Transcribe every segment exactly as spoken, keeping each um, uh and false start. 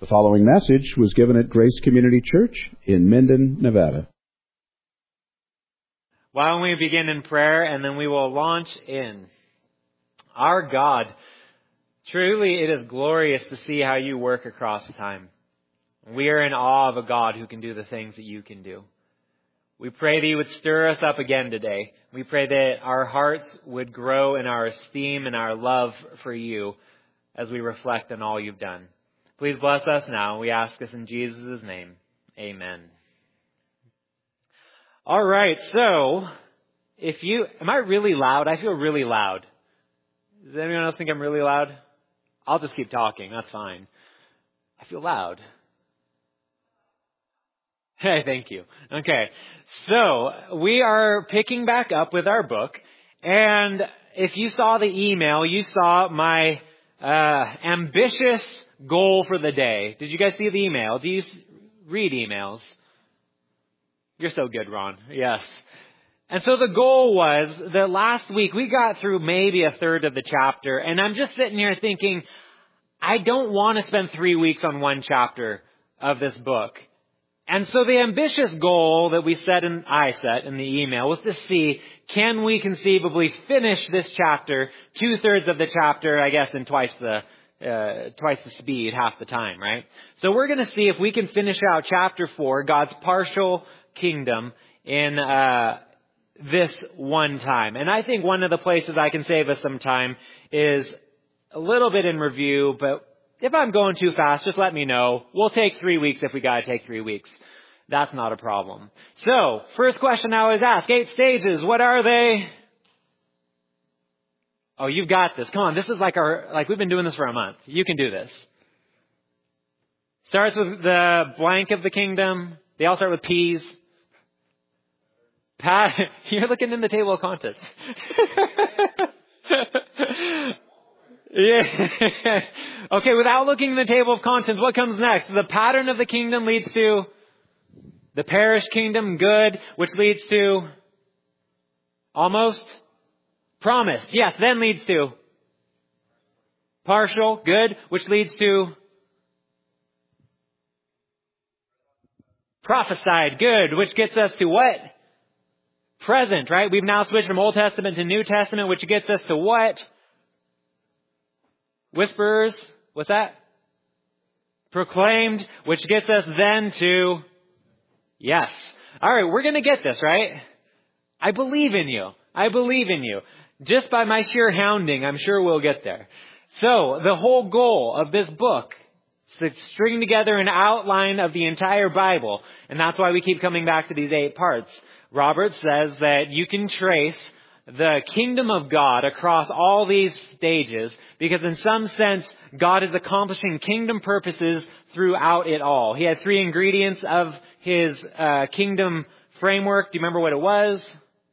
The following message was given at Grace Community Church in Minden, Nevada. Why don't we begin in prayer and then we will launch in. Our God, truly it is glorious to see how you work across time. We are in awe of a God who can do the things that you can do. We pray that you would stir us up again today. We pray that our hearts would grow in our esteem and our love for you as we reflect on all you've done. Please bless us now. We ask this in Jesus' name. Amen. All right, so if you... Am I really loud? I feel really loud. Does anyone else think I'm really loud? I'll just keep talking. That's fine. I feel loud. Hey, thank you. Okay, so we are picking back up with our book. And if you saw the email, you saw my uh, ambitious goal for the day. Did you guys see the email? Do you read emails? You're so good, Ron. Yes. And so the goal was that last week we got through maybe a third of the chapter. And I'm just sitting here thinking, I don't want to spend three weeks on one chapter of this book. And so the ambitious goal that we set and I set in the email was to see, can we conceivably finish this chapter, two thirds of the chapter, I guess, in twice the Uh, twice the speed, half the time, right? So we're going to see if we can finish out chapter four, God's partial kingdom, in uh, this one time. And I think one of the places I can save us some time is a little bit in review, but if I'm going too fast, just let me know. We'll take three weeks if we got to take three weeks. That's not a problem. So, first question I always ask, eight stages, what are they? Oh, you've got this. Come on, this is like our, like we've been doing this for a month. You can do this. Starts with the blank of the kingdom. They all start with P's. Pat, you're looking in the table of contents. Yeah. Okay, without looking in the table of contents, what comes next? The pattern of the kingdom leads to the parish kingdom, good, which leads to almost promised, yes, then leads to partial, good, which leads to prophesied, good, which gets us to what? Present, right? We've now switched from Old Testament to New Testament, which gets us to what? Whisperers, what's that? Proclaimed, which gets us then to, yes. All right, we're going to get this, right? I believe in you. I believe in you. Just by my sheer hounding, I'm sure we'll get there. So, the whole goal of this book is to string together an outline of the entire Bible. And that's why we keep coming back to these eight parts. Robert says that you can trace the kingdom of God across all these stages because in some sense, God is accomplishing kingdom purposes throughout it all. He had three ingredients of his uh, kingdom framework. Do you remember what it was?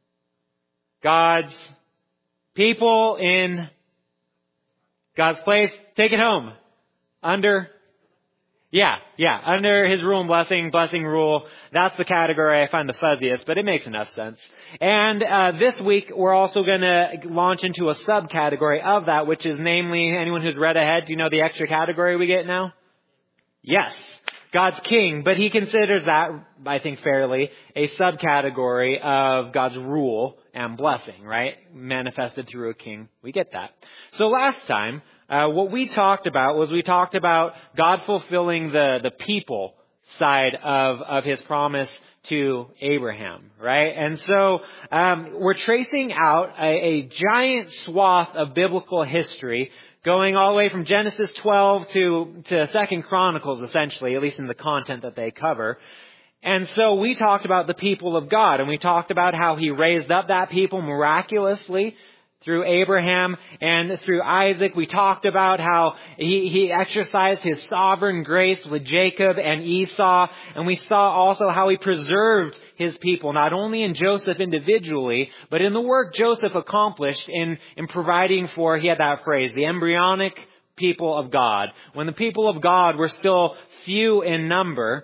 God's people in God's place. Take it home. Under, yeah, yeah, under His rule and blessing, blessing rule. That's the category I find the fuzziest, but it makes enough sense. And uh, this week, we're also going to launch into a subcategory of that, which is namely, anyone who's read ahead, do you know the extra category we get now? Yes. God's king, but he considers that, I think fairly, a subcategory of God's rule and blessing, right? Manifested through a king. We get that. So last time, uh, what we talked about was we talked about God fulfilling the, the people side of, of his promise to Abraham, right? And so um, we're tracing out a, a giant swath of biblical history going all the way from Genesis twelve to, to Second Chronicles, essentially, at least in the content that they cover. And so we talked about the people of God, and we talked about how he raised up that people miraculously through Abraham and through Isaac. We talked about how he, he exercised his sovereign grace with Jacob and Esau. And we saw also how he preserved his people, not only in Joseph individually, but in the work Joseph accomplished in, in providing for, he had that phrase, the embryonic people of God. When the people of God were still few in number,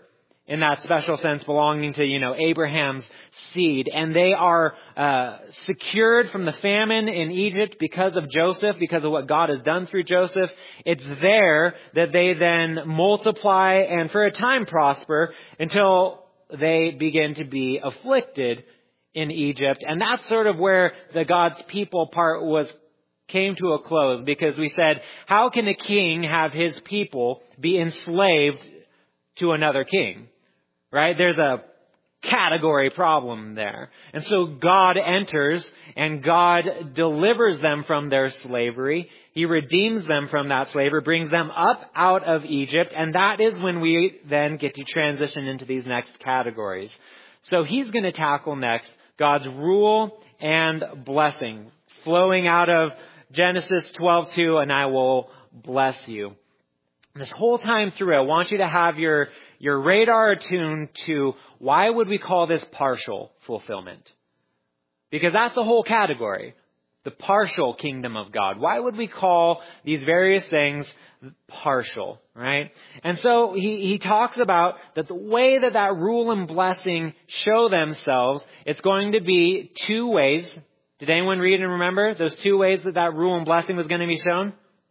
in that special sense, belonging to, you know, Abraham's seed. And they are uh secured from the famine in Egypt because of Joseph, because of what God has done through Joseph. It's there that they then multiply and for a time prosper until they begin to be afflicted in Egypt. And that's sort of where the God's people part was came to a close, because we said, how can a king have his people be enslaved to another king? Right? There's a category problem there. And so God enters and God delivers them from their slavery. He redeems them from that slavery, brings them up out of Egypt. And that is when we then get to transition into these next categories. So he's going to tackle next God's rule and blessing, flowing out of Genesis twelve two, and I will bless you. This whole time through, I want you to have your, your radar attuned to why would we call this partial fulfillment? Because that's the whole category. The partial kingdom of God. Why would we call these various things partial, right? And so he, he talks about that the way that that rule and blessing show themselves, it's going to be two ways. Did anyone read and remember those two ways that that rule and blessing was going to be shown?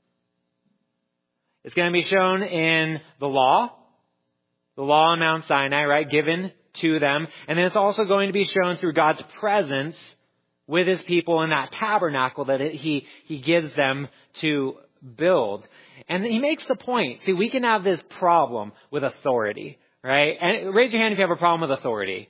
It's going to be shown in the law, the law on Mount Sinai, right, given to them. And then it's also going to be shown through God's presence with his people in that tabernacle that it, he, he gives them to build. And he makes the point. See, we can have this problem with authority, right? And raise your hand if you have a problem with authority,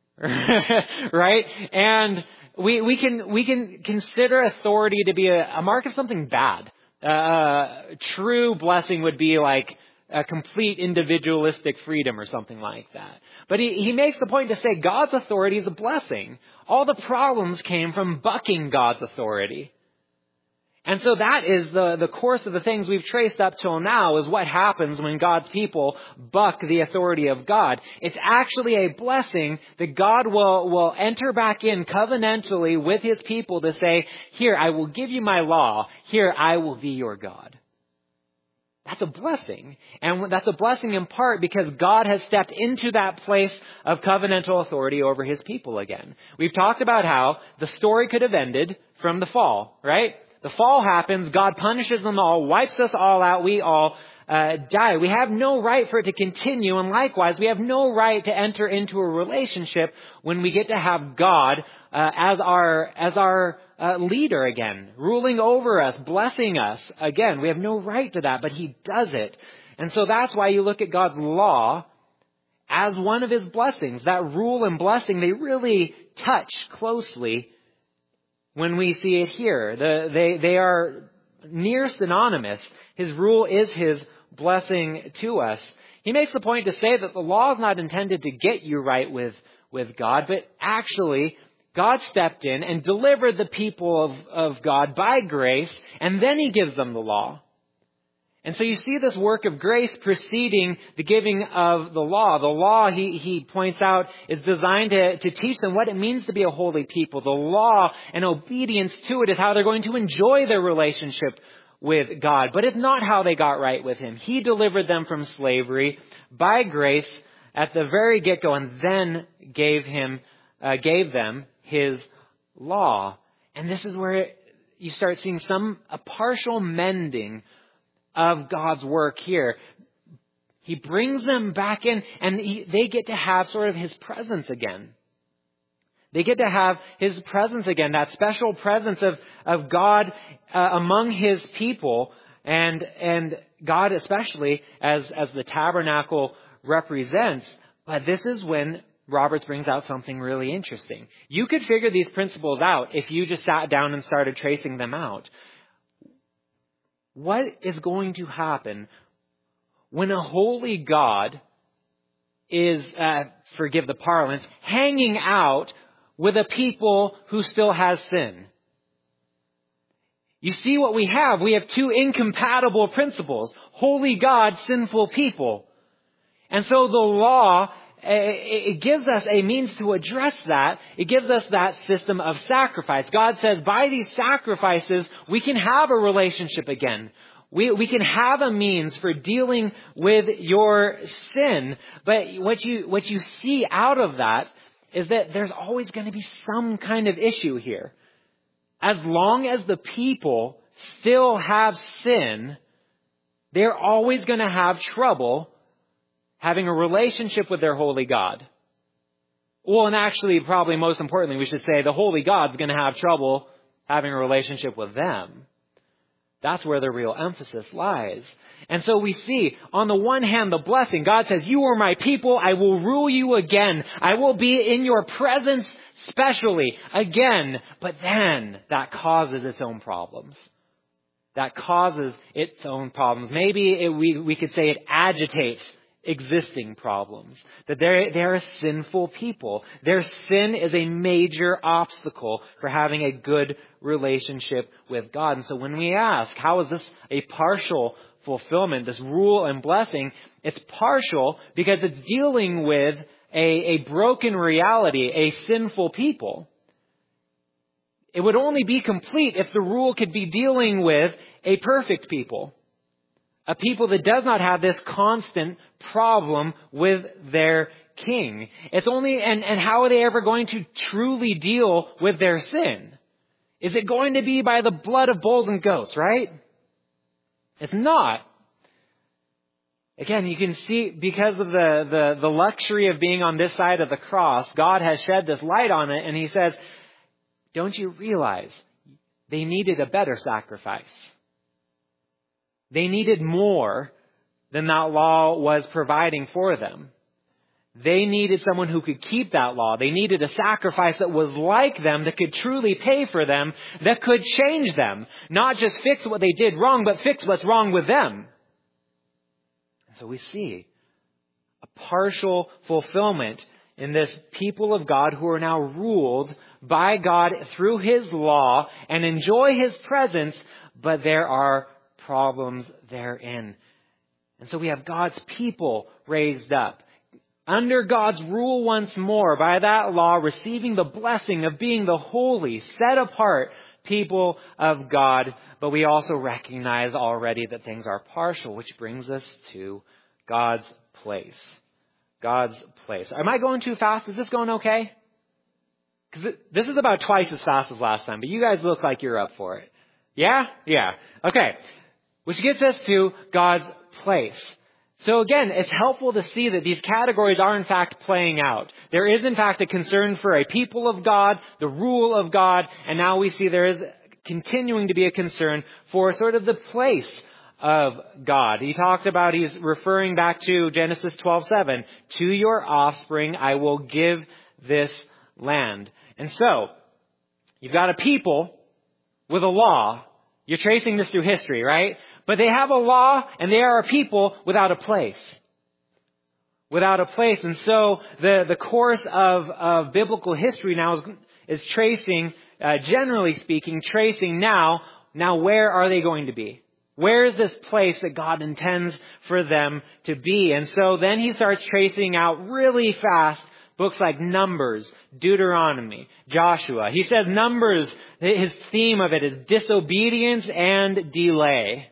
right? And we, we can, we can consider authority to be a, a mark of something bad. Uh, true blessing would be like a complete individualistic freedom or something like that. But he, he makes the point to say God's authority is a blessing. All the problems came from bucking God's authority. And so that is the, the course of the things we've traced up till now, is what happens when God's people buck the authority of God. It's actually a blessing that God will, will enter back in covenantally with his people to say, here, I will give you my law. Here, I will be your God. That's a blessing. And that's a blessing in part because God has stepped into that place of covenantal authority over his people again. We've talked about how the story could have ended from the fall, right? The fall happens, God punishes them all, wipes us all out, we all uh, die. We have no right for it to continue, and likewise, we have no right to enter into a relationship when we get to have God uh, as our as our uh, leader again, ruling over us, blessing us again. We have no right to that, but he does it. And so that's why you look at God's law as one of his blessings. That rule and blessing, they really touch closely when we see it here. The, they, they are near synonymous. His rule is his blessing to us. He makes the point to say that the law is not intended to get you right with, with God, but actually God stepped in and delivered the people of, of God by grace, and then he gives them the law. And so you see this work of grace preceding the giving of the law. The law, he, he points out, is designed to, to teach them what it means to be a holy people. The law and obedience to it is how they're going to enjoy their relationship with God. But it's not how they got right with him. He delivered them from slavery by grace at the very get-go, and then gave him, uh, gave them his law. And this is where you start seeing some, a partial mending of God's work here. He brings them back in, and he, they get to have sort of his presence again. They get to have his presence again, that special presence of, of God uh, among his people, and and God especially as, as the tabernacle represents. But this is when Roberts brings out something really interesting. You could figure these principles out if you just sat down and started tracing them out. What is going to happen when a holy God is, uh, forgive the parlance, hanging out with a people who still has sin? You see what we have? We have two incompatible principles. Holy God, sinful people. And so the law, it gives us a means to address that. It gives us that system of sacrifice. God says by these sacrifices, we can have a relationship again. We, we can have a means for dealing with your sin, but what you, what you see out of that is that there's always going to be some kind of issue here. As long as the people still have sin, they're always going to have trouble having a relationship with their holy God. Well, and actually, probably most importantly, we should say the holy God's going to have trouble having a relationship with them. That's where the real emphasis lies. And so we see, on the one hand, the blessing. God says, you are my people. I will rule you again. I will be in your presence specially again. But then that causes its own problems. That causes its own problems. Maybe it, we, we could say it agitates existing problems. That they're, they're a sinful people. Their sin is a major obstacle for having a good relationship with God. And so when we ask, how is this a partial fulfillment, this rule and blessing? It's partial because it's dealing with a, a broken reality, a sinful people. It would only be complete if the rule could be dealing with a perfect people. A people that does not have this constant problem with their king. It's only, and, and how are they ever going to truly deal with their sin? Is it going to be by the blood of bulls and goats, right? It's not. Again, you can see because of the, the, the luxury of being on this side of the cross, God has shed this light on it, and he says, don't you realize they needed a better sacrifice? They needed more than that law was providing for them. They needed someone who could keep that law. They needed a sacrifice that was like them, that could truly pay for them, that could change them. Not just fix what they did wrong, but fix what's wrong with them. And so we see a partial fulfillment in this people of God who are now ruled by God through his law and enjoy his presence, but there are problems therein. And so we have God's people raised up under God's rule once more by that law, receiving the blessing of being the holy, set apart people of God. But we also recognize already that things are partial, which brings us to God's place. God's place. Am I going too fast? Is this going okay? Because this is about twice as fast as last time, but you guys look like you're up for it. Yeah? Yeah. Okay. Which gets us to God's place. So again, it's helpful to see that these categories are in fact playing out. There is in fact a concern for a people of God, the rule of God, and now we see there is continuing to be a concern for sort of the place of God. He talked about, he's referring back to Genesis twelve seven, to your offspring I will give this land. And so, you've got a people with a law. You're tracing this through history, right? But they have a law and they are a people without a place. Without a place. And so the, the course of, of biblical history now is, is tracing, uh, generally speaking, tracing now, now where are they going to be? Where is this place that God intends for them to be? And so then he starts tracing out really fast books like Numbers, Deuteronomy, Joshua. He says Numbers, his theme of it is disobedience and delay.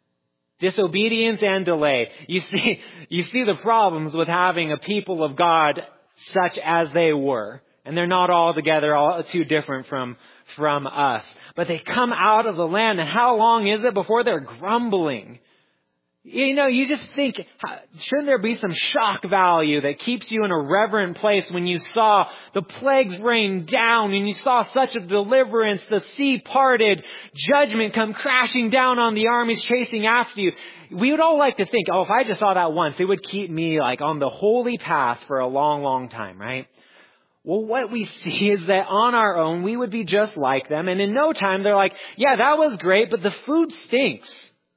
Disobedience and delay. You see, you see the problems with having a people of God such as they were. And they're not all together, all too different from, from us. But they come out of the land, and how long is it before they're grumbling? You know, you just think, shouldn't there be some shock value that keeps you in a reverent place when you saw the plagues rain down and you saw such a deliverance, the sea parted, judgment come crashing down on the armies chasing after you? We would all like to think, oh, if I just saw that once, it would keep me like on the holy path for a long, long time, right? Well, what we see is that on our own, we would be just like them. And in no time, they're like, yeah, that was great, but the food stinks.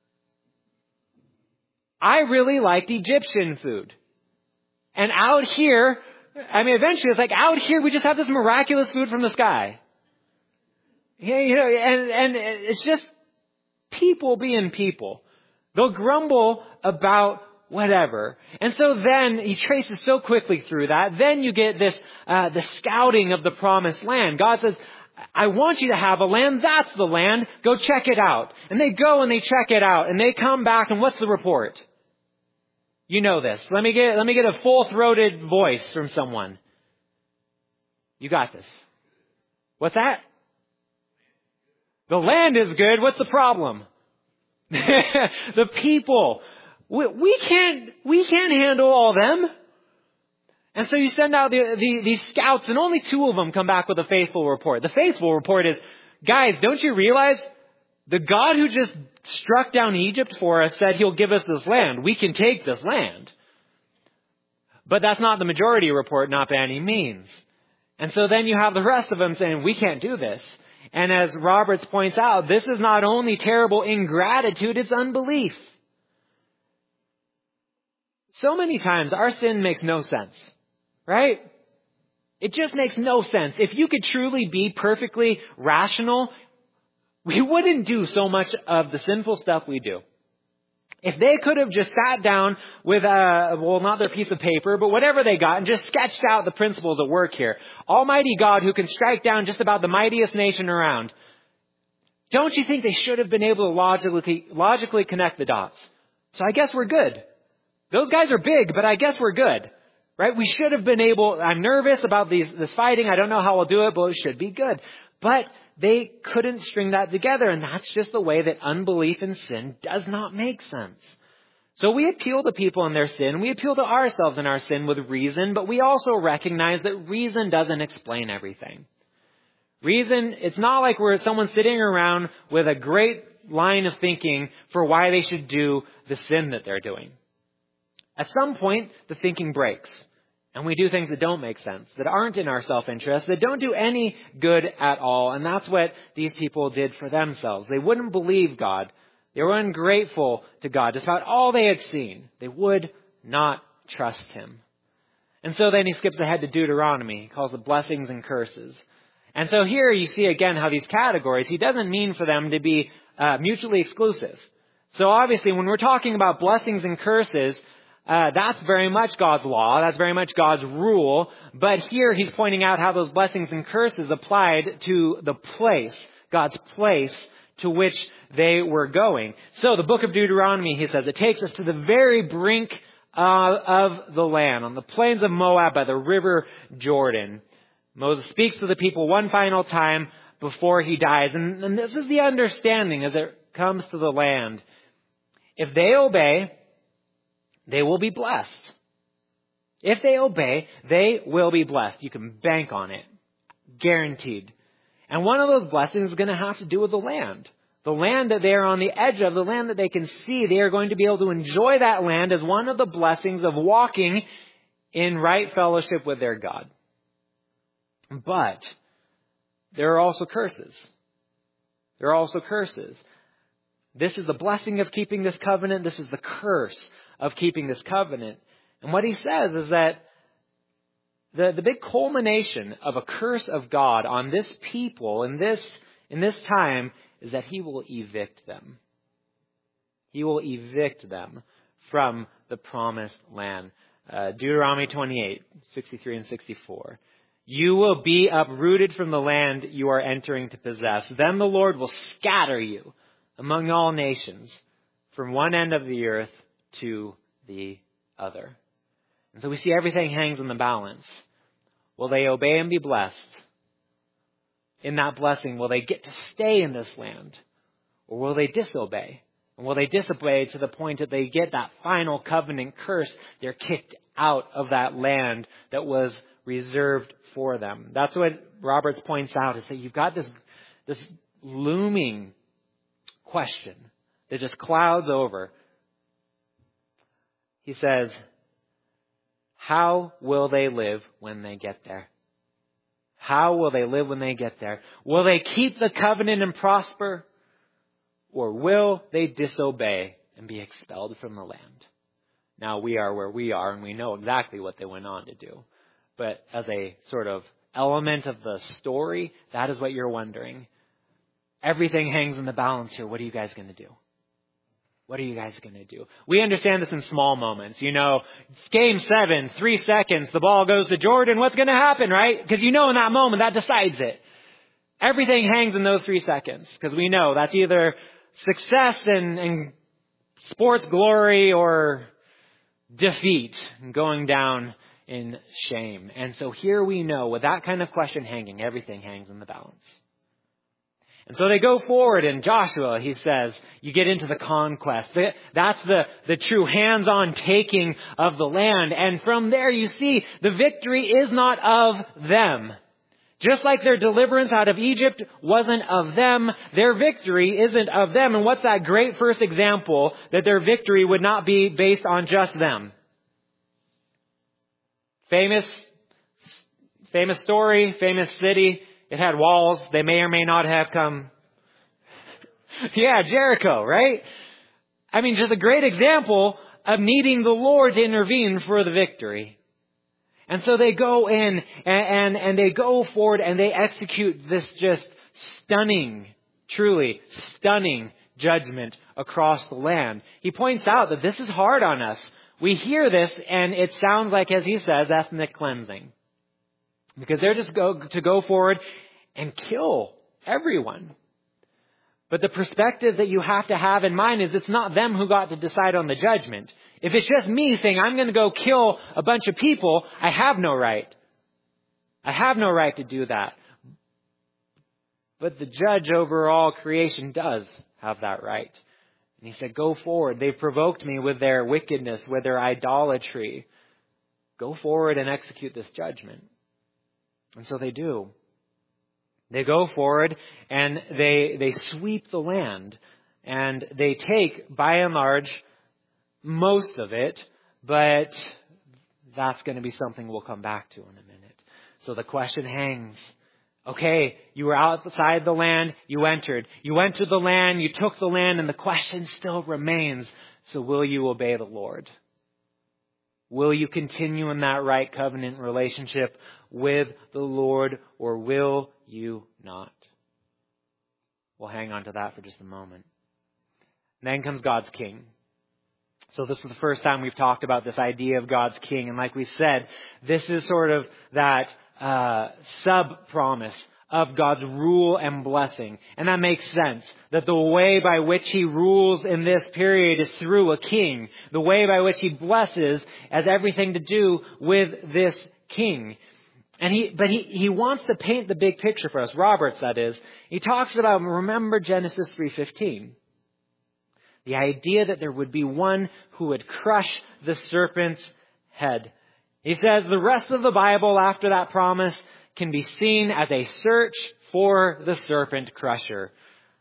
I really liked Egyptian food. And out here, I mean, eventually it's like out here we just have this miraculous food from the sky. Yeah, you know, and, and it's just people being people. They'll grumble about whatever. And so then he traces so quickly through that. Then you get this, uh, the scouting of the promised land. God says, I want you to have a land. That's the land. Go check it out. And they go and they check it out and they come back and what's the report? You know this. Let me get, let me get a full-throated voice from someone. You got this. What's that? The land is good. What's the problem? The people. We, we can't, we can't handle all them. And so you send out the, the, these scouts and only two of them come back with a faithful report. The faithful report is, guys, don't you realize the God who just struck down Egypt for us said he'll give us this land. We can take this land. But that's not the majority report, not by any means. And so then you have the rest of them saying, we can't do this. And as Roberts points out, this is not only terrible ingratitude, it's unbelief. So many times our sin makes no sense. Right? It just makes no sense. If you could truly be perfectly rational, we wouldn't do so much of the sinful stuff we do. If they could have just sat down with a, well, not their piece of paper, but whatever they got and just sketched out the principles at work here. Almighty God who can strike down just about the mightiest nation around. Don't you think they should have been able to logically, logically connect the dots? So I guess we're good. Those guys are big, but I guess we're good. Right? We should have been able, I'm nervous about these, this fighting. I don't know how we'll do it, but it should be good. But they couldn't string that together. And that's just the way that unbelief and sin does not make sense. So we appeal to people in their sin. We appeal to ourselves in our sin with reason, but we also recognize that reason doesn't explain everything. Reason, it's not like we're someone sitting around with a great line of thinking for why they should do the sin that they're doing. At some point, the thinking breaks. And we do things that don't make sense, that aren't in our self-interest, that don't do any good at all. And that's what these people did for themselves. They wouldn't believe God. They were ungrateful to God. Despite all they had seen, they would not trust him. And so then he skips ahead to Deuteronomy. He calls it blessings and curses. And so here you see again how these categories, he doesn't mean for them to be uh, mutually exclusive. So obviously when we're talking about blessings and curses, Uh, that's very much God's law. That's very much God's rule. But here he's pointing out how those blessings and curses applied to the place, God's place to which they were going. So the book of Deuteronomy, he says, it takes us to the very brink uh, of the land, on the plains of Moab by the river Jordan. Moses speaks to the people one final time before he dies. And, and this is the understanding as it comes to the land. If they obey, they will be blessed. If they obey, they will be blessed. You can bank on it. Guaranteed. And one of those blessings is going to have to do with the land. The land that they are on the edge of, the land that they can see, they are going to be able to enjoy that land as one of the blessings of walking in right fellowship with their God. But there are also curses. There are also curses. This is the blessing of keeping this covenant. This is the curse of keeping this covenant. And what he says is that the, the big culmination of a curse of God on this people in this, in this time is that he will evict them. He will evict them from the promised land. Uh, Deuteronomy twenty-eight, sixty-three and sixty-four. You will be uprooted from the land you are entering to possess. Then the Lord will scatter you among all nations from one end of the earth to the other. And so we see everything hangs in the balance. Will they obey and be blessed? In that blessing, will they get to stay in this land? Or will they disobey? And will they disobey to the point that they get that final covenant curse? They're kicked out of that land that was reserved for them. That's what Roberts points out, is that you've got this, this looming question that just clouds over. He says, how will they live when they get there? How will they live when they get there? Will they keep the covenant and prosper? Or will they disobey and be expelled from the land? Now we are where we are and we know exactly what they went on to do. But as a sort of element of the story, that is what you're wondering. Everything hangs in the balance here. What are you guys going to do? What are you guys going to do? We understand this in small moments. You know, it's game seven, three seconds, the ball goes to Jordan. What's going to happen, right? Because you know in that moment, that decides it. Everything hangs in those three seconds because we know that's either success and, and sports glory or defeat and going down in shame. And so here we know with that kind of question hanging, everything hangs in the balance. And so they go forward, and Joshua, he says, you get into the conquest. That's the, the true hands-on taking of the land. And from there you see the victory is not of them. Just like their deliverance out of Egypt wasn't of them, their victory isn't of them. And what's that great first example that their victory would not be based on just them? Famous, famous story, famous city. It had walls. They may or may not have come. Yeah, Jericho, right? I mean, just a great example of needing the Lord to intervene for the victory. And so they go in and, and, and they go forward and they execute this just stunning, truly stunning judgment across the land. He points out that this is hard on us. We hear this and it sounds like, as he says, ethnic cleansing. Because they're just go to go forward and kill everyone. But the perspective that you have to have in mind is it's not them who got to decide on the judgment. If it's just me saying I'm going to go kill a bunch of people, I have no right. I have no right to do that. But the judge over all creation does have that right. And he said, go forward. They've provoked me with their wickedness, with their idolatry. Go forward and execute this judgment. And so they do. They go forward and they they sweep the land. And they take, by and large, most of it. But that's going to be something we'll come back to in a minute. So the question hangs. Okay, you were outside the land, you entered. You entered the land, you took the land, and the question still remains. So will you obey the Lord? Will you continue in that right covenant relationship with the Lord, or will you not? We'll hang on to that for just a moment. And then comes God's king. So this is the first time we've talked about this idea of God's king. And like we said, this is sort of that uh, sub-promise of God's rule and blessing. And that makes sense. That the way by which He rules in this period is through a king. The way by which He blesses has everything to do with this king. And he, but he, he wants to paint the big picture for us. Roberts, that is. He talks about, remember Genesis three fifteen. The idea that there would be one who would crush the serpent's head. He says the rest of the Bible after that promise can be seen as a search for the serpent crusher.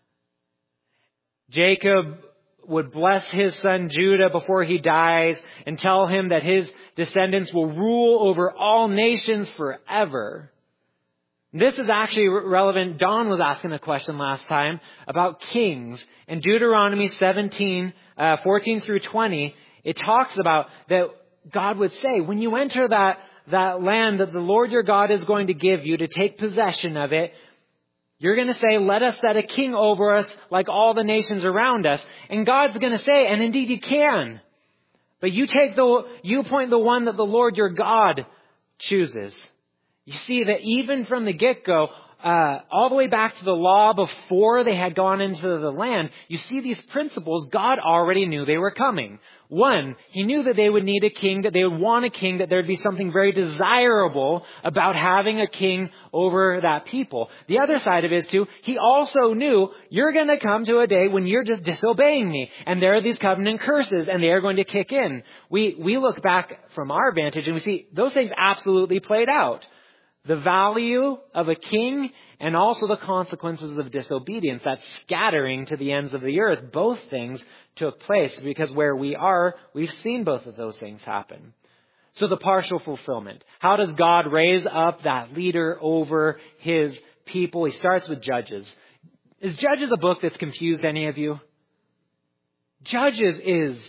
Jacob would bless his son Judah before he dies and tell him that his descendants will rule over all nations forever. This is actually relevant. Don was asking a question last time about kings. In Deuteronomy seventeen, uh, fourteen through twenty, it talks about that God would say, when you enter that, that land that the Lord your God is going to give you to take possession of it, you're going to say, let us set a king over us like all the nations around us. And God's going to say, and indeed you can. But you take the, you appoint the one that the Lord your God chooses. You see that even from the get-go, uh, all the way back to the law before they had gone into the land, you see these principles God already knew they were coming. One, He knew that they would need a king, that they would want a king, that there would be something very desirable about having a king over that people. The other side of it is too, He also knew you're going to come to a day when you're just disobeying me. And there are these covenant curses and they are going to kick in. We, we look back from our vantage and we see those things absolutely played out. The value of a king and also the consequences of disobedience, that scattering to the ends of the earth. Both things took place because where we are, we've seen both of those things happen. So the partial fulfillment. How does God raise up that leader over His people? He starts with Judges. Is Judges a book that's confused any of you? Judges is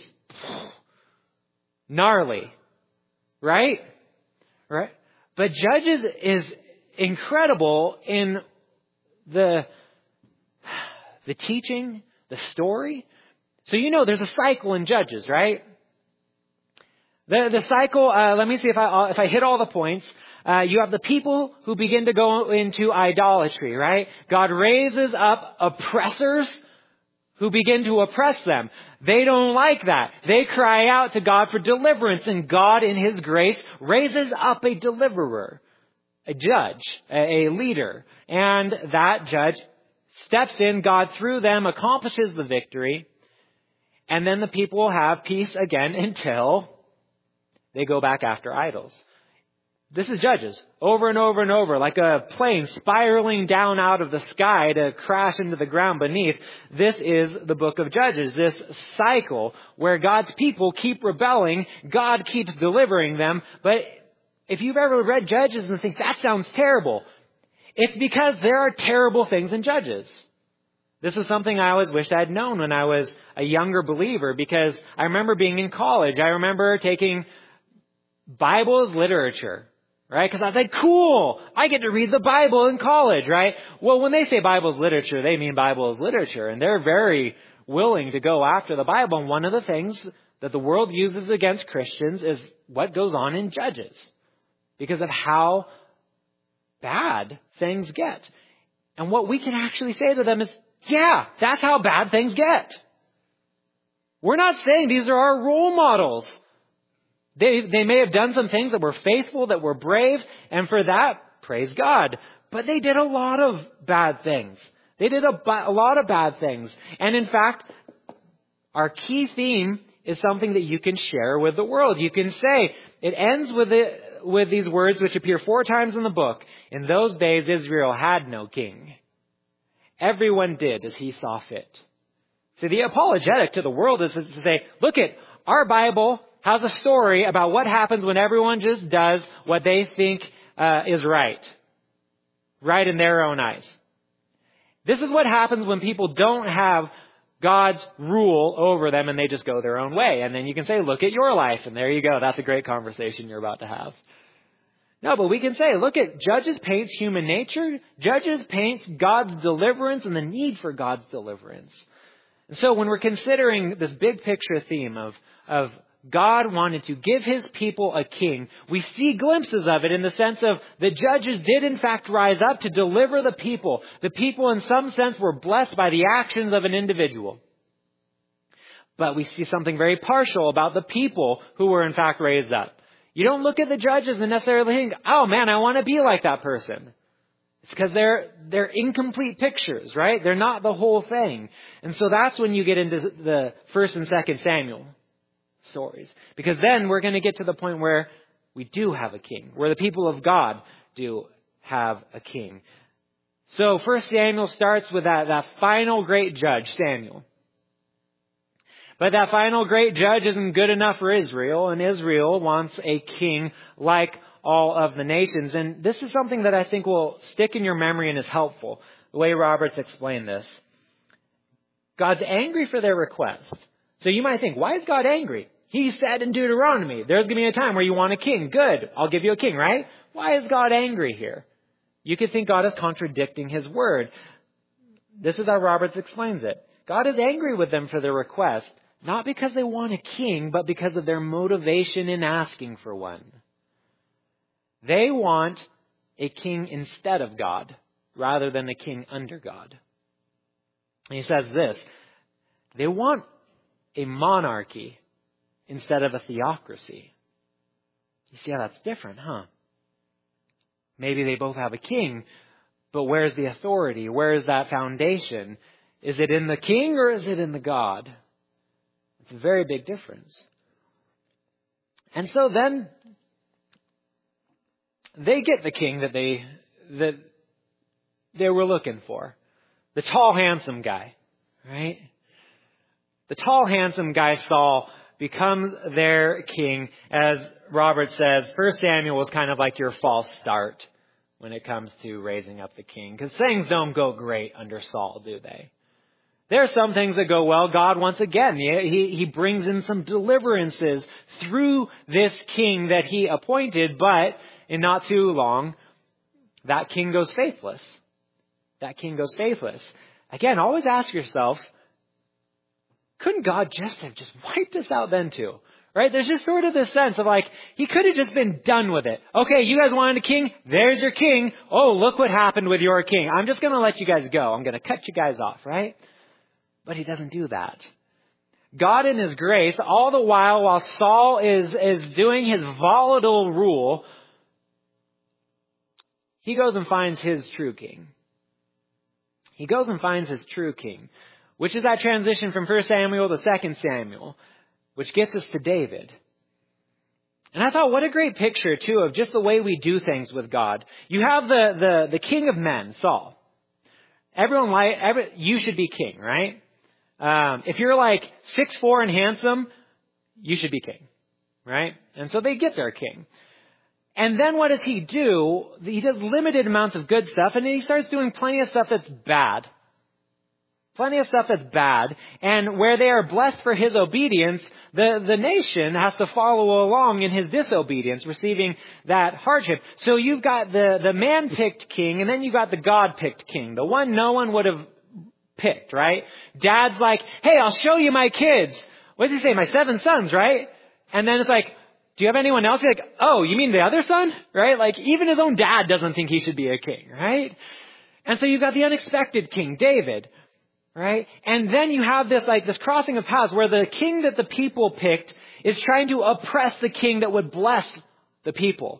gnarly, right? Right? But Judges is incredible in the, the teaching, the story. So you know there's a cycle in Judges, right? The, the cycle, uh, let me see if I, if I hit all the points. Uh, you have the people who begin to go into idolatry, right? God raises up oppressors who begin to oppress them. They don't like that. They cry out to God for deliverance, and God in His grace raises up a deliverer, a judge, a, a leader. And that judge steps in, God through them accomplishes the victory, and then the people will have peace again until they go back after idols. This is Judges, over and over and over, like a plane spiraling down out of the sky to crash into the ground beneath. This is the book of Judges, this cycle where God's people keep rebelling, God keeps delivering them. But if you've ever read Judges and think, that sounds terrible, it's because there are terrible things in Judges. This is something I always wished I'd known when I was a younger believer, because I remember being in college. I remember taking Bible as literature. Right? Because I was like, cool, I get to read the Bible in college, right? Well, when they say Bible is literature, they mean Bible is literature. And they're very willing to go after the Bible. And one of the things that the world uses against Christians is what goes on in Judges, because of how bad things get. And what we can actually say to them is, yeah, that's how bad things get. We're not saying these are our role models. They they may have done some things that were faithful, that were brave, and for that, praise God. But they did a lot of bad things. They did a, a lot of bad things. And in fact, our key theme is something that you can share with the world. You can say, it ends with the, with these words which appear four times in the book. In those days, Israel had no king. Everyone did as he saw fit. See, the apologetic to the world is to say, look at our Bible has a story about what happens when everyone just does what they think uh, is right. Right in their own eyes. This is what happens when people don't have God's rule over them and they just go their own way. And then you can say, look at your life. And there you go. That's a great conversation you're about to have. No, but we can say, look at Judges paints human nature. Judges paints God's deliverance and the need for God's deliverance. And so when we're considering this big picture theme of, of God wanted to give His people a king, we see glimpses of it in the sense of the judges did in fact rise up to deliver the people. The people in some sense were blessed by the actions of an individual. But we see something very partial about the people who were in fact raised up. You don't look at the judges and necessarily think, oh man, I want to be like that person. It's because they're, they're incomplete pictures, right? They're not the whole thing. And so that's when you get into the first and second Samuel stories. Because then we're going to get to the point where we do have a king, where the people of God do have a king. So First Samuel starts with that, that final great judge, Samuel. But that final great judge isn't good enough for Israel, and Israel wants a king like all of the nations. And this is something that I think will stick in your memory and is helpful, the way Roberts explained this. God's angry for their request. So you might think, why is God angry? He said in Deuteronomy, there's going to be a time where you want a king. Good. I'll give you a king, right? Why is God angry here? You could think God is contradicting His word. This is how Roberts explains it. God is angry with them for their request, not because they want a king, but because of their motivation in asking for one. They want a king instead of God, rather than a king under God. And he says this, they want a monarchy instead of a theocracy. You see how that's different, huh? Maybe they both have a king, but where's the authority? Where is that foundation? Is it in the king or is it in the God? It's a very big difference. And so then they get the king that they that they were looking for. The tall, handsome guy, right? The tall, handsome guy, Saul, becomes their king. As Robert says, First Samuel was kind of like your false start when it comes to raising up the king. Because things don't go great under Saul, do they? There are some things that go well. God, once again, he, he brings in some deliverances through this king that He appointed. But in not too long, that king goes faithless. That king goes faithless. Again, always ask yourself, couldn't God just have just wiped us out then too? Right? There's just sort of this sense of like, he could have just been done with it. Okay, you guys wanted a king? There's your king. Oh, look what happened with your king. I'm just going to let you guys go. I'm going to cut you guys off, right? But he doesn't do that. God in his grace, all the while, while Saul is, is doing his volatile rule, he goes and finds his true king. He goes and finds his true king, which is that transition from First Samuel to Second Samuel, which gets us to David. And I thought, what a great picture, too, of just the way we do things with God. You have the, the, the king of men, Saul. Everyone, like, every, you should be king, right? Um, if you're like six foot four and handsome, you should be king, right? And so they get their king. And then what does he do? He does limited amounts of good stuff, and then he starts doing plenty of stuff that's bad. Plenty of stuff that's bad. And where they are blessed for his obedience, the, the nation has to follow along in his disobedience, receiving that hardship. So you've got the, the man-picked king, and then you've got the God-picked king. The one no one would have picked, right? Dad's like, hey, I'll show you my kids. What does he say? My seven sons, right? And then it's like, do you have anyone else? You're like, oh, you mean the other son? Right? Like, even his own dad doesn't think he should be a king, right? And so you've got the unexpected king, David, right? And then you have this, like, this crossing of paths where the king that the people picked is trying to oppress the king that would bless the people.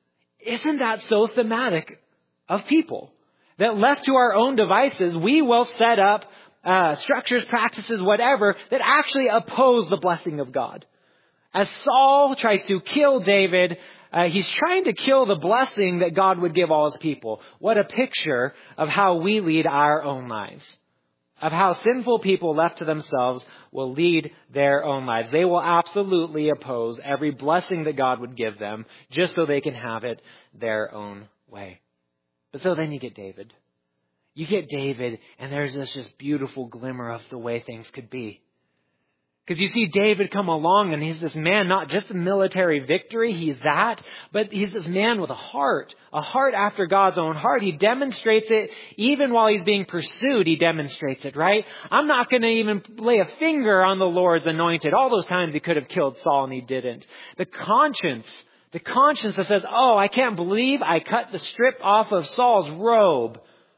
Isn't that so thematic of people? That left to our own devices, we will set up uh, structures, practices, whatever, that actually oppose the blessing of God. As Saul tries to kill David, uh, he's trying to kill the blessing that God would give all his people. What a picture of how we lead our own lives. Of how sinful people left to themselves will lead their own lives. They will absolutely oppose every blessing that God would give them just so they can have it their own way. But so then you get David. You get David, and there's this just beautiful glimmer of the way things could be. Because you see David come along, and he's this man, not just a military victory, he's that, but he's this man with a heart, a heart after God's own heart. He demonstrates it even while he's being pursued, he demonstrates it, right? I'm not going to even lay a finger on the Lord's anointed. All those times he could have killed Saul, and he didn't. The conscience, the conscience that says, oh, I can't believe I cut the strip off of Saul's robe.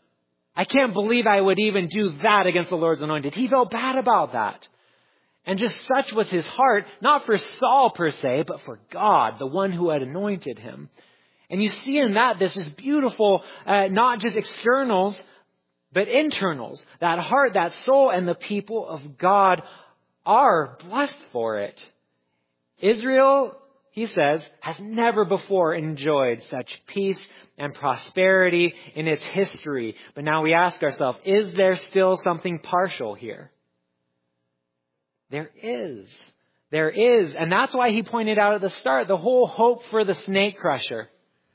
I can't believe I would even do that against the Lord's anointed. He felt bad about that. And just such was his heart, not for Saul per se, but for God, the one who had anointed him. And you see in that, this is beautiful, uh, not just externals, but internals. That heart, that soul, and the people of God are blessed for it. Israel, he says, has never before enjoyed such peace and prosperity in its history. But now we ask ourselves, is there still something partial here? There is. There is. And that's why he pointed out at the start, the whole hope for the snake crusher.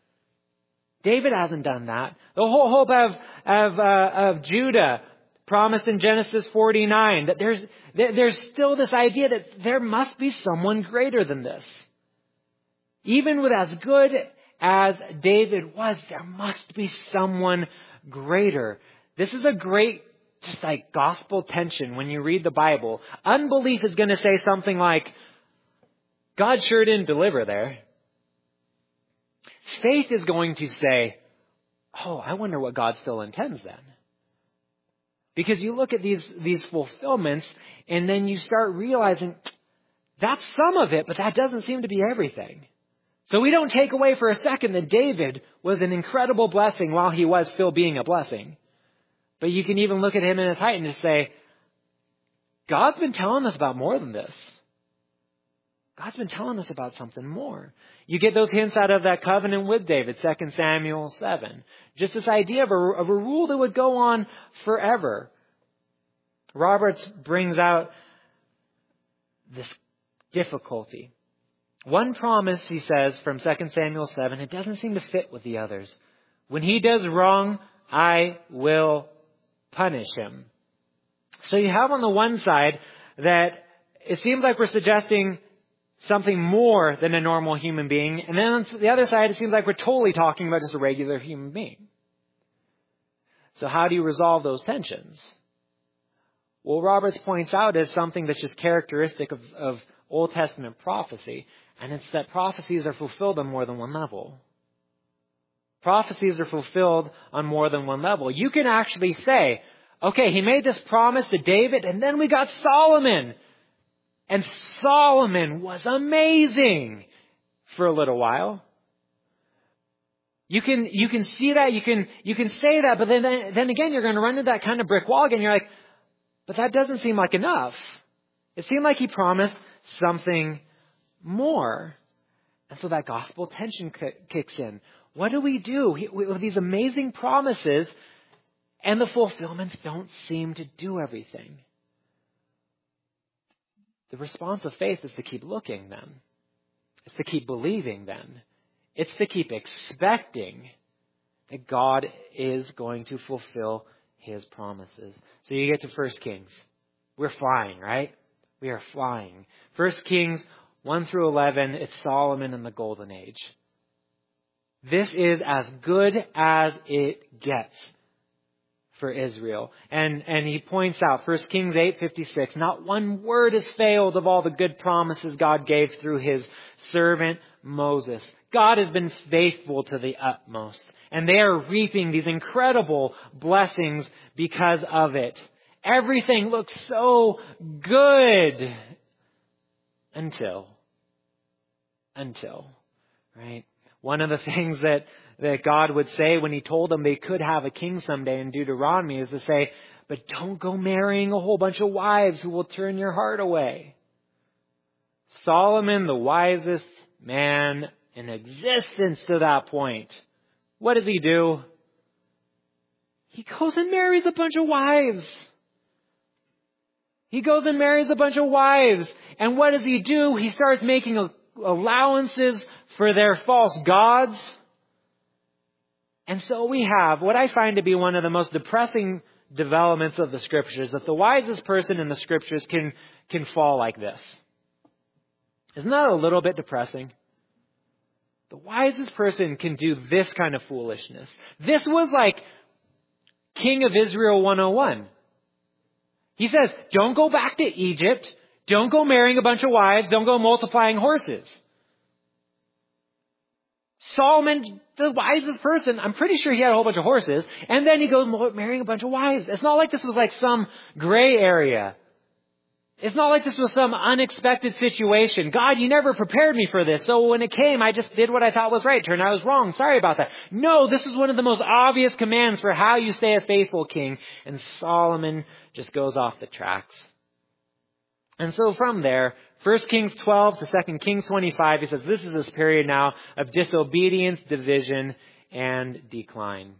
David hasn't done that. The whole hope of, of, uh, of Judah, promised in Genesis forty-nine, that there's, there, there's still this idea that there must be someone greater than this. Even with as good as David was, there must be someone greater. This is a great just like gospel tension when you read the Bible. Unbelief is going to say something like, God sure didn't deliver there. Faith is going to say, oh, I wonder what God still intends then. Because you look at these, these fulfillments, and then you start realizing, that's some of it, but that doesn't seem to be everything. So we don't take away for a second that David was an incredible blessing while he was still being a blessing. But you can even look at him in his height and just say, God's been telling us about more than this. God's been telling us about something more. You get those hints out of that covenant with David, Second Samuel seven. Just this idea of a, of a rule that would go on forever. Roberts brings out this difficulty. One promise, he says, from Second Samuel seven, it doesn't seem to fit with the others. When he does wrong, I will punish him. So you have on the one side that it seems like we're suggesting something more than a normal human being. And then on the other side, it seems like we're totally talking about just a regular human being. So how do you resolve those tensions? Well, Roberts points out as something that's just characteristic of, of Old Testament prophecy, and it's that prophecies are fulfilled on more than one level. Prophecies are fulfilled on more than one level. You can actually say, okay, he made this promise to David, and then we got Solomon. And Solomon was amazing for a little while. You can, you can see that, you can, you can say that, but then, then again, you're going to run into that kind of brick wall again. You're like, but that doesn't seem like enough. It seemed like he promised something more. And so that gospel tension kicks in. What do we do with these amazing promises and the fulfillments don't seem to do everything? The response of faith is to keep looking then. It's to keep believing then. It's to keep expecting that God is going to fulfill His promises. So you get to First Kings. We're flying, right? We are flying. First Kings one through eleven, it's Solomon in the Golden Age. This is as good as it gets for Israel. And, and he points out, First Kings eight fifty-six, not one word has failed of all the good promises God gave through His servant Moses. God has been faithful to the utmost. And they are reaping these incredible blessings because of it. Everything looks so good. Until. Until. Right? One of the things that, that God would say when He told them they could have a king someday in Deuteronomy is to say, but don't go marrying a whole bunch of wives who will turn your heart away. Solomon, the wisest man in existence to that point. What does he do? He goes and marries a bunch of wives. He goes and marries a bunch of wives. And what does he do? He starts making allowances for their false gods. And so we have what I find to be one of the most depressing developments of the Scriptures, that the wisest person in the Scriptures can, can fall like this. Isn't that a little bit depressing? The wisest person can do this kind of foolishness. This was like King of Israel one oh one. He says, don't go back to Egypt. Don't go marrying a bunch of wives. Don't go multiplying horses. Solomon, the wisest person, I'm pretty sure he had a whole bunch of horses. And then he goes marrying a bunch of wives. It's not like this was like some gray area. It's not like this was some unexpected situation. God, you never prepared me for this. So when it came, I just did what I thought was right. Turned out I was wrong. Sorry about that. No, this is one of the most obvious commands for how you stay a faithful king. And Solomon just goes off the tracks. And so from there, First Kings twelve to Second Kings twenty-five, he says this is this period now of disobedience, division, and decline.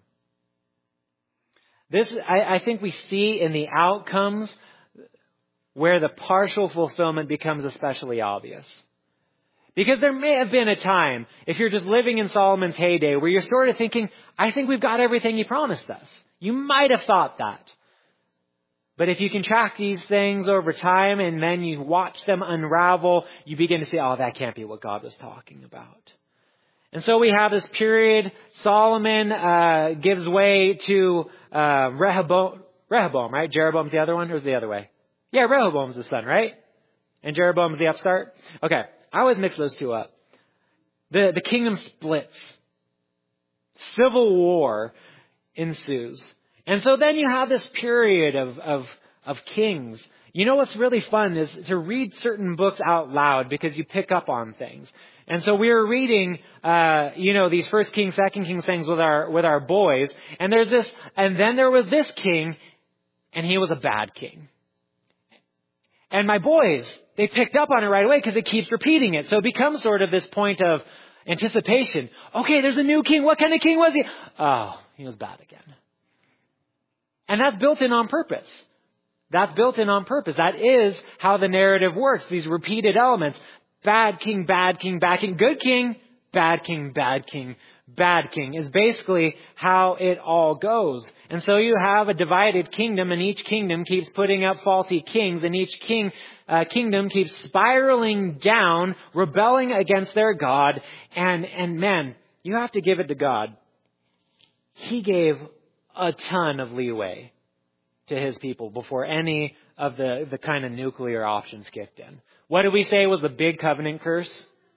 This, I, I think we see in the outcomes where the partial fulfillment becomes especially obvious. Because there may have been a time, if you're just living in Solomon's heyday, where you're sort of thinking, I think we've got everything he promised us. You might have thought that. But if you can track these things over time and then you watch them unravel, you begin to say, oh, that can't be what God was talking about. And so we have this period, Solomon uh, gives way to uh, Rehoboam, Rehoboam, right? Jeroboam's the other one, or is it the other way? Yeah, Rehoboam's the son, right? And Jeroboam's the upstart? Okay, I always mix those two up. The, the kingdom splits. Civil war ensues. And so then you have this period of, of, of kings. You know what's really fun is to read certain books out loud because you pick up on things. And so we were reading, uh, you know, these First Kings, Second Kings things with our, with our boys. And there's this, and then there was this king, and he was a bad king. And my boys, they picked up on it right away because it keeps repeating it. So it becomes sort of this point of anticipation. Okay, there's a new king. What kind of king was he? Oh, he was bad again. And that's built in on purpose. That's built in on purpose. That is how the narrative works. These repeated elements. Bad king, bad king, bad king, good king, bad king, bad king, bad king is basically how it all goes. And so you have a divided kingdom, and each kingdom keeps putting up faulty kings, and each king uh, kingdom keeps spiraling down, rebelling against their God. And, and man, you have to give it to God. He gave a ton of leeway to His people before any of the, the kind of nuclear options kicked in. What did we say was the big covenant curse?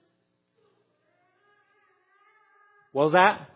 What was that?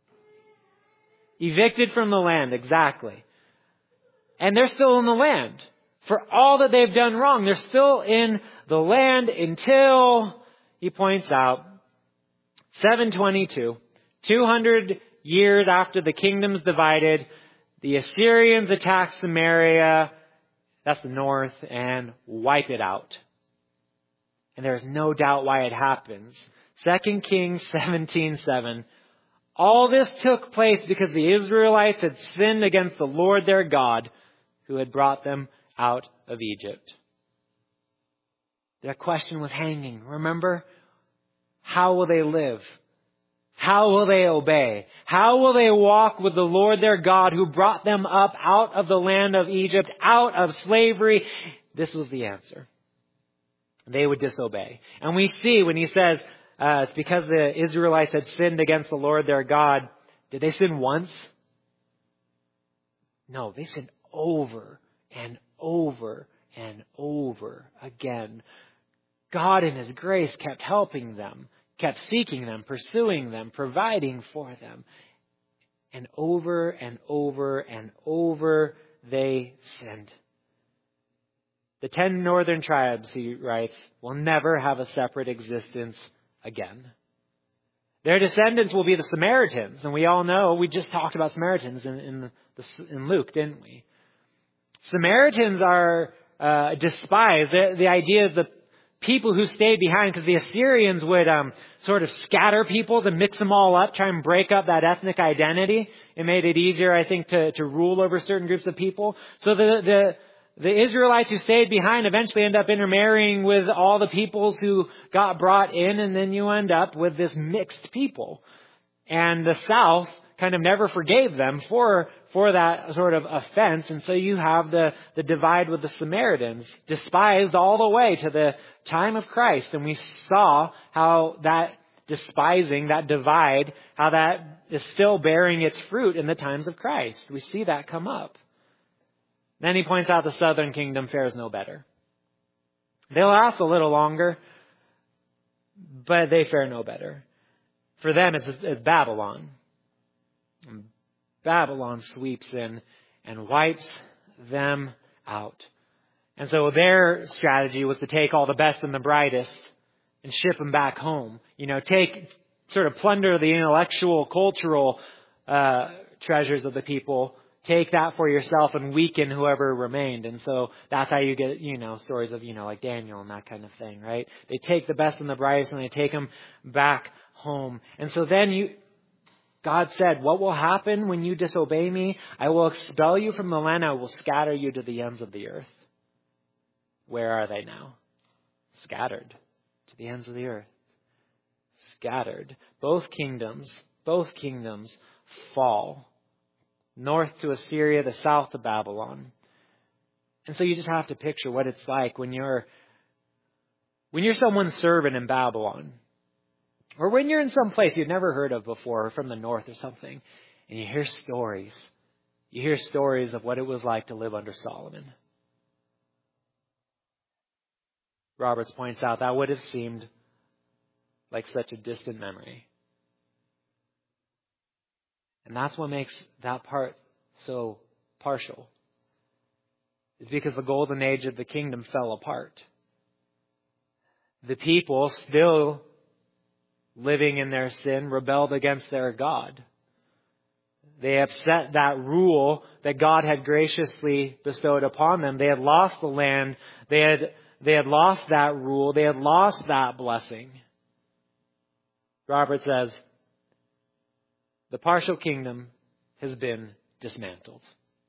Evicted from the land, exactly. And they're still in the land. For all that they've done wrong, they're still in the land until, he points out, seven twenty-two, two hundred years after the kingdom's divided, the Assyrians attack Samaria, that's the north, and wipe it out. And there's no doubt why it happens. Second Kings seventeen seven. All this took place because the Israelites had sinned against the Lord their God, who had brought them out of Egypt. That question was hanging. Remember? How will they live? How will they obey? How will they walk with the Lord their God, who brought them up out of the land of Egypt, out of slavery? This was the answer. They would disobey. And we see when he says, uh, it's because the Israelites had sinned against the Lord their God. Did they sin once? No, they sinned over and over and over again. God in His grace kept helping them, kept seeking them, pursuing them, providing for them. And over and over and over they sinned. The ten northern tribes, he writes, will never have a separate existence again. Their descendants will be the Samaritans. And we all know, we just talked about Samaritans in, in, the, in Luke, didn't we? Samaritans are uh, despised. The, the idea of the people who stayed behind, because the Assyrians would um, sort of scatter peoples and mix them all up, try and break up that ethnic identity. It made it easier, I think, to, to rule over certain groups of people. So the, the The Israelites who stayed behind eventually end up intermarrying with all the peoples who got brought in, and then you end up with this mixed people. And the South kind of never forgave them for for that sort of offense, and so you have the, the divide with the Samaritans, despised all the way to the time of Christ. And we saw how that despising, that divide, how that is still bearing its fruit in the times of Christ. We see that come up. Then he points out the southern kingdom fares no better. They last a little longer, but they fare no better. For them, it's, it's Babylon. And Babylon sweeps in and wipes them out. And so their strategy was to take all the best and the brightest and ship them back home. You know, take, sort of plunder the intellectual, cultural uh, treasures of the people. Take that for yourself and weaken whoever remained. And so that's how you get, you know, stories of, you know, like Daniel and that kind of thing, right? They take the best and the brightest and they take them back home. And so then you, God said, what will happen when you disobey me? I will expel you from the land. I will scatter you to the ends of the earth. Where are they now? Scattered to the ends of the earth. Scattered. Both kingdoms, both kingdoms fall. North to Assyria, the south to Babylon. And so you just have to picture what it's like when you're when you're someone's servant in Babylon. Or when you're in some place you've never heard of before, or from the north or something, and you hear stories. You hear stories of what it was like to live under Solomon. Roberts points out that would have seemed like such a distant memory. And that's what makes that part so partial. Is because the golden age of the kingdom fell apart. The people, still living in their sin, rebelled against their God. They upset that rule that God had graciously bestowed upon them. They had lost the land. They had, they had lost that rule. They had lost that blessing. Robert says, the partial kingdom has been dismantled.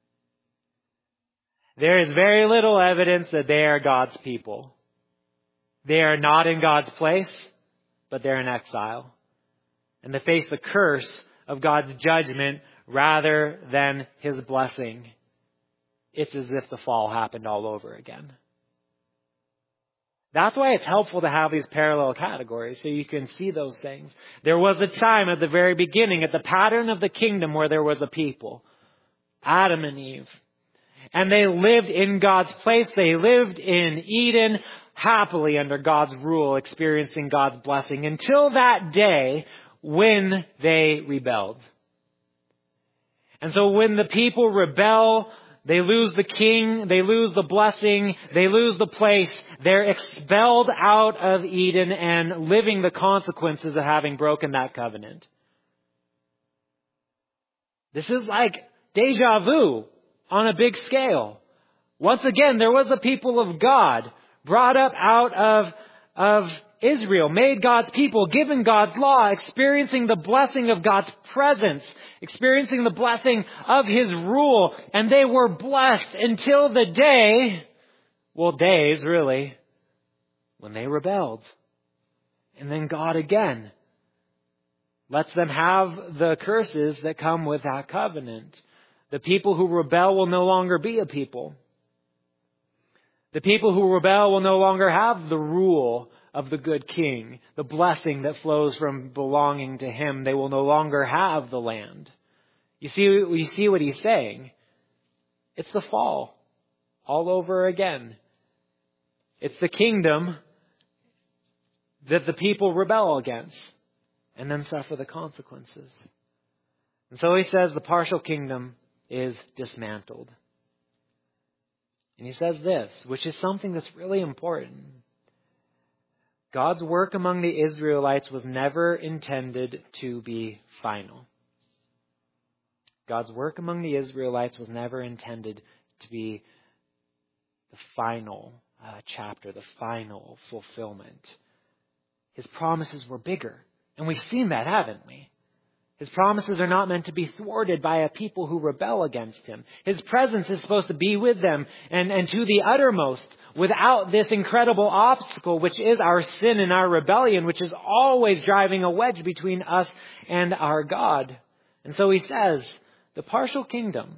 There is very little evidence that they are God's people. They are not in God's place, but they're in exile. And they face the curse of God's judgment rather than His blessing. It's as if the fall happened all over again. That's why it's helpful to have these parallel categories so you can see those things. There was a time at the very beginning, at the pattern of the kingdom, where there was a people. Adam and Eve. And they lived in God's place. They lived in Eden. happily under God's rule, experiencing God's blessing until that day when they rebelled. And so when the people rebel, they lose the king, they lose the blessing, they lose the place. They're expelled out of Eden and living the consequences of having broken that covenant. This is like deja vu on a big scale. Once again, there was a people of God brought up out of, of Israel, made God's people, given God's law, experiencing the blessing of God's presence, experiencing the blessing of His rule, and they were blessed until the day, well, days really, when they rebelled. And then God again lets them have the curses that come with that covenant. The people who rebel will no longer be a people. The people who rebel will no longer have the rule of the good king, the blessing that flows from belonging to Him. They will no longer have the land. You see, you see what he's saying? It's the fall all over again. It's the kingdom that the people rebel against and then suffer the consequences. And so he says the partial kingdom is dismantled. And he says this, which is something that's really important. God's work among the Israelites was never intended to be final. God's work among the Israelites was never intended to be the final uh, chapter, the final fulfillment. His promises were bigger. And we've seen that, haven't we? His promises are not meant to be thwarted by a people who rebel against Him. His presence is supposed to be with them and, and to the uttermost without this incredible obstacle, which is our sin and our rebellion, which is always driving a wedge between us and our God. And so he says, the partial kingdom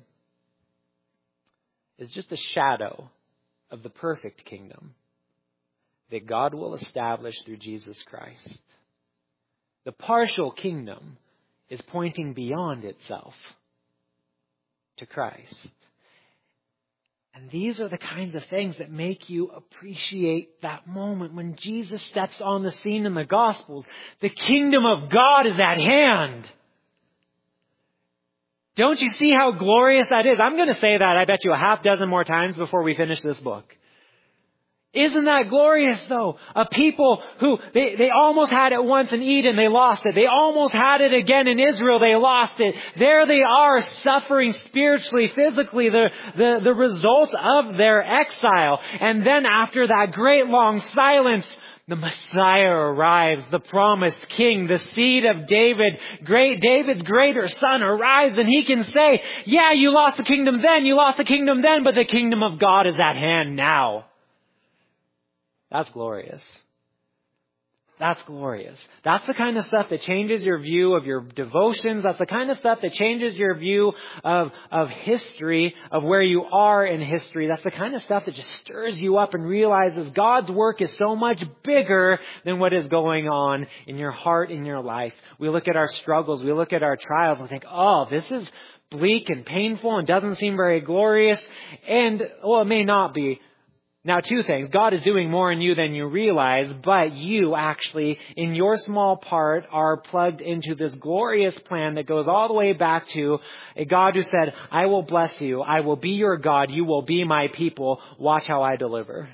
is just a shadow of the perfect kingdom that God will establish through Jesus Christ. The partial kingdom is pointing beyond itself to Christ. And these are the kinds of things that make you appreciate that moment when Jesus steps on the scene in the Gospels. The kingdom of God is at hand. Don't you see how glorious that is? I'm going to say that, I bet you, a half dozen more times before we finish this book. Isn't that glorious, though? A people who, they, they almost had it once in Eden, they lost it. They almost had it again in Israel, they lost it. There they are, suffering spiritually, physically, the, the, the results of their exile. And then after that great long silence, the Messiah arrives, the promised king, the seed of David, great David's greater son arrives, and he can say, yeah, you lost the kingdom then, you lost the kingdom then, but the kingdom of God is at hand now. That's glorious. That's glorious. That's the kind of stuff that changes your view of your devotions. That's the kind of stuff that changes your view of, of history, of where you are in history. That's the kind of stuff that just stirs you up and realizes God's work is so much bigger than what is going on in your heart, in your life. We look at our struggles, we look at our trials and think, oh, this is bleak and painful and doesn't seem very glorious. And, well, it may not be. Now, two things. God is doing more in you than you realize, but you actually, in your small part, are plugged into this glorious plan that goes all the way back to a God who said, I will bless you. I will be your God. You will be my people. Watch how I deliver.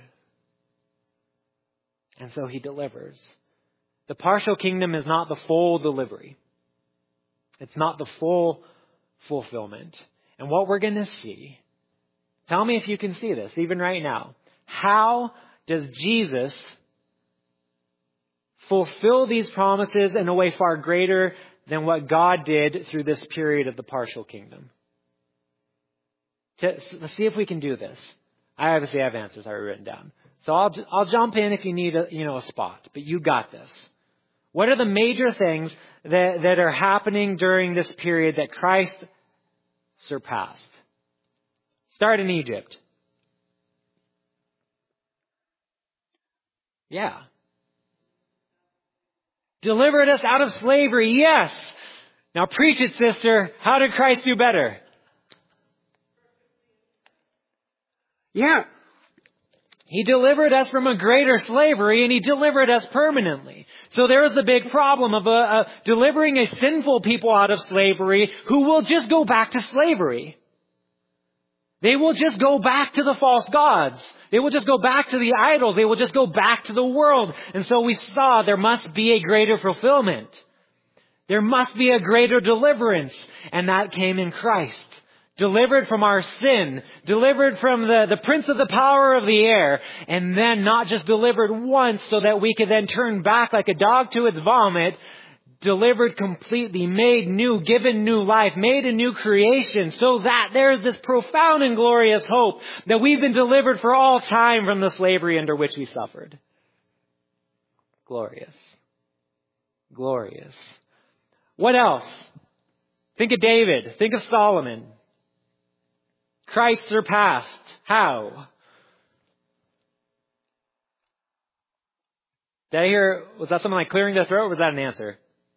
And so He delivers. The partial kingdom is not the full delivery. It's not the full fulfillment. And what we're going to see, tell me if you can see this, even right now. How does Jesus fulfill these promises in a way far greater than what God did through this period of the partial kingdom? To, let's see if we can do this. I obviously have answers already written down. So I'll, I'll jump in if you need a, you know, a spot, but you got this. What are the major things that, that are happening during this period that Christ surpassed? Start in Egypt. Yeah. Delivered us out of slavery. Yes. Now preach it, sister. How did Christ do better? Yeah. He delivered us from a greater slavery, and He delivered us permanently. So there's the big problem of uh, uh, delivering a sinful people out of slavery who will just go back to slavery. They will just go back to the false gods. They will just go back to the idols. They will just go back to the world. And so we saw there must be a greater fulfillment. There must be a greater deliverance. And that came in Christ. Delivered from our sin. Delivered from the, the prince of the power of the air. And then not just delivered once so that we could then turn back like a dog to its vomit. Delivered completely, made new, given new life, made a new creation, so that there's this profound and glorious hope that we've been delivered for all time from the slavery under which we suffered. Glorious. Glorious. What else? Think of David. Think of Solomon. Christ surpassed. How? Did I hear, was that something like clearing the throat, or was that an answer?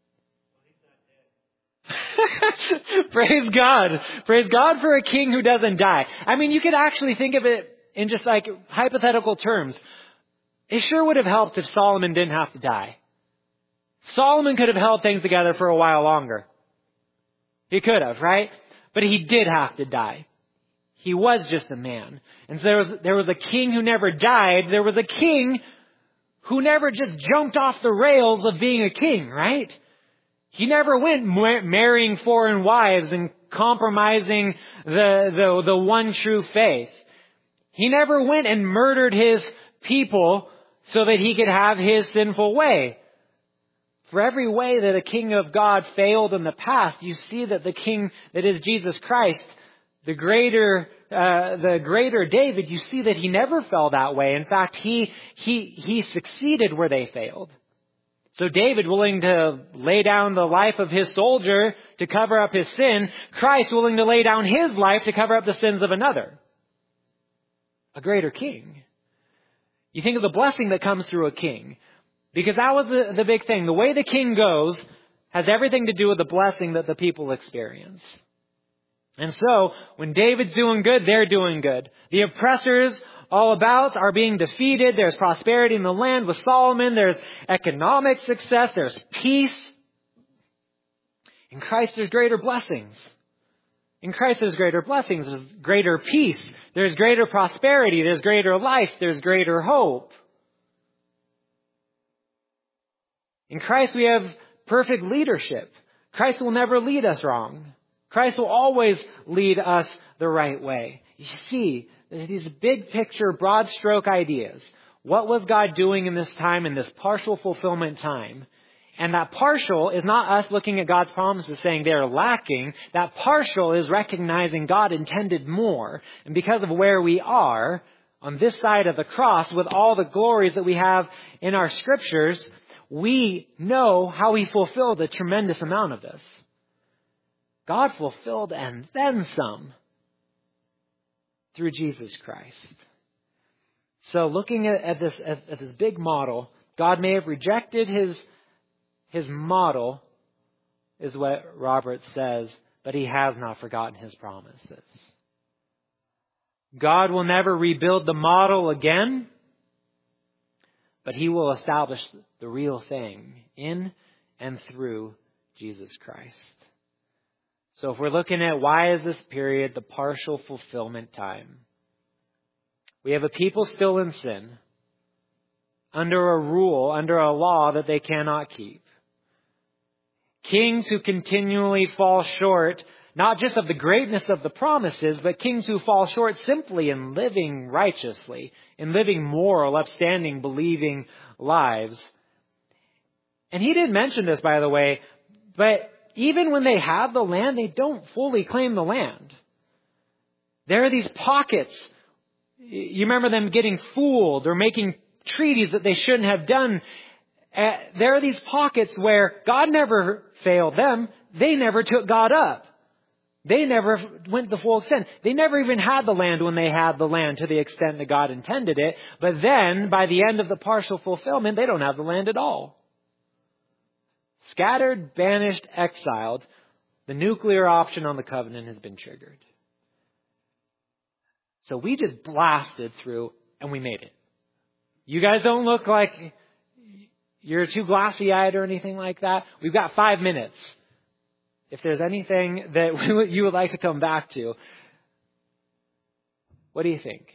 Praise God. Praise God for a king who doesn't die. I mean, you could actually think of it in just like hypothetical terms. It sure would have helped if Solomon didn't have to die. Solomon could have held things together for a while longer. He could have, right? But he did have to die. He was just a man. And so there was, there was a king who never died. There was a king who never just jumped off the rails of being a king, right? He never went marrying foreign wives and compromising the, the, the one true faith. He never went and murdered his people so that he could have his sinful way. For every way that a king of God failed in the past, you see that the king that is Jesus Christ, the greater, uh, the greater David, you see that he never fell that way. In fact, he, he, he succeeded where they failed. So David willing to lay down the life of his soldier to cover up his sin, Christ willing to lay down his life to cover up the sins of another. A greater king. You think of the blessing that comes through a king. Because that was the, the big thing. The way the king goes has everything to do with the blessing that the people experience. And so, when David's doing good, they're doing good. The oppressors all about are being defeated. There's prosperity in the land with Solomon. There's economic success. There's peace. In Christ, there's greater blessings. In Christ, there's greater blessings. There's greater peace. There's greater prosperity. There's greater life. There's greater hope. In Christ, we have perfect leadership. Christ will never lead us wrong. Christ will always lead us the right way. You see, these big picture, broad stroke ideas. What was God doing in this time, in this partial fulfillment time? And that partial is not us looking at God's promises saying they're lacking. That partial is recognizing God intended more. And because of where we are on this side of the cross with all the glories that we have in our scriptures, we know how He fulfilled a tremendous amount of this. God fulfilled and then some through Jesus Christ. So looking at, at this at, at this big model, God may have rejected his his model, is what Robert says, but He has not forgotten His promises. God will never rebuild the model again, but He will establish the real thing in and through Jesus Christ. So if we're looking at why is this period the partial fulfillment time? We have a people still in sin, under a rule, under a law that they cannot keep. Kings who continually fall short, not just of the greatness of the promises, but kings who fall short simply in living righteously, in living moral, upstanding, believing lives. And he didn't mention this, by the way, but even when they have the land, they don't fully claim the land. There are these pockets. You remember them getting fooled or making treaties that they shouldn't have done. Uh, there are these pockets where God never failed them. They never took God up. They never went the full extent. They never even had the land when they had the land to the extent that God intended it. But then, by the end of the partial fulfillment, they don't have the land at all. Scattered, banished, exiled, the nuclear option on the covenant has been triggered. So we just blasted through and we made it. You guys don't look like you're too glassy-eyed or anything like that. We've got five minutes. If there's anything that you would like to come back to, what do you think?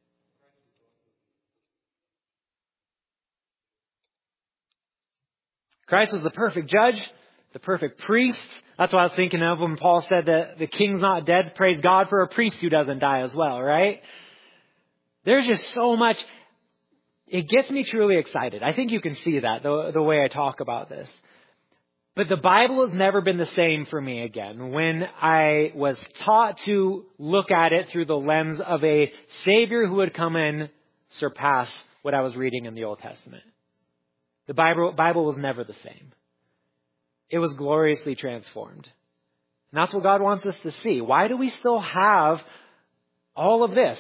Christ was the perfect judge, the perfect priest. That's what I was thinking of when Paul said that the king's not dead. Praise God for a priest who doesn't die as well, right? There's just so much. It gets me truly excited. I think you can see that, the, the way I talk about this. But the Bible has never been the same for me again. When I was taught to look at it through the lens of a Savior who would come and surpass what I was reading in the Old Testament. The Bible, Bible was never the same. It was gloriously transformed. And that's what God wants us to see. Why do we still have all of this?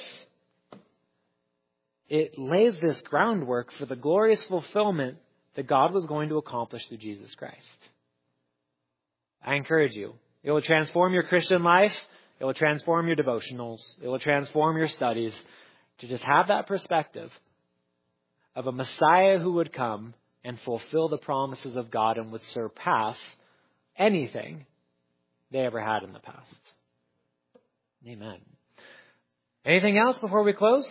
It lays this groundwork for the glorious fulfillment that God was going to accomplish through Jesus Christ. I encourage you. It will transform your Christian life. It will transform your devotionals. It will transform your studies to just have that perspective of a Messiah who would come and fulfill the promises of God and would surpass anything they ever had in the past. Amen. Anything else before we close?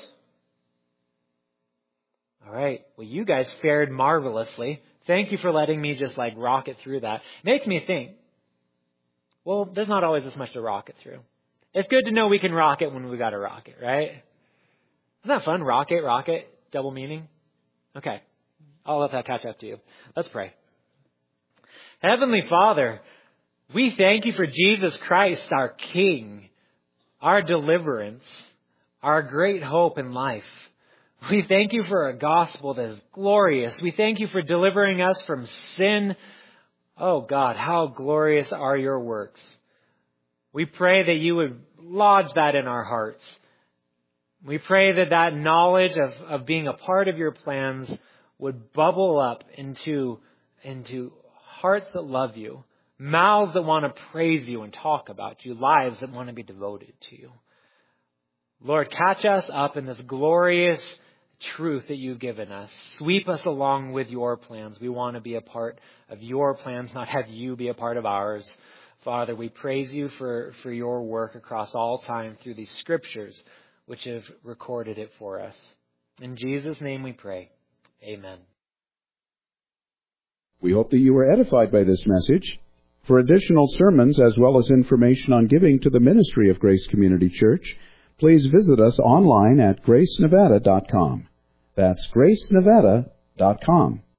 All right. Well, you guys fared marvelously. Thank you for letting me just like rocket through that. Makes me think, well, there's not always this much to rocket through. It's good to know we can rocket when we got to rocket, right? Isn't that fun? Rocket, rocket, double meaning. Okay. I'll let that catch up to you. Let's pray. Heavenly Father, we thank you for Jesus Christ, our King, our deliverance, our great hope in life. We thank you for a gospel that is glorious. We thank you for delivering us from sin. Oh God, how glorious are your works. We pray that you would lodge that in our hearts. We pray that that knowledge of, of being a part of your plans would bubble up into, into hearts that love you, mouths that want to praise you and talk about you, lives that want to be devoted to you. Lord, catch us up in this glorious truth that you've given us. Sweep us along with your plans. We want to be a part of your plans, not have you be a part of ours. Father, we praise you for, for your work across all time through these scriptures, which have recorded it for us. In Jesus' name we pray. Amen. We hope that you were edified by this message. For additional sermons as well as information on giving to the ministry of Grace Community Church, please visit us online at grace nevada dot com. That's grace nevada dot com.